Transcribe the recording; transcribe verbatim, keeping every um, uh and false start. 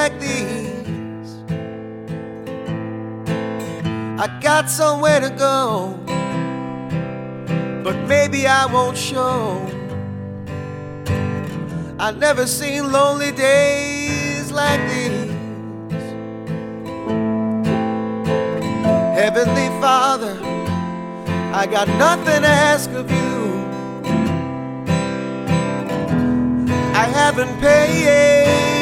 like these. I got somewhere to go, but maybe I won't show. I've never seen lonely days like these. Heavenly Father, I got nothing to ask of you. I haven't paid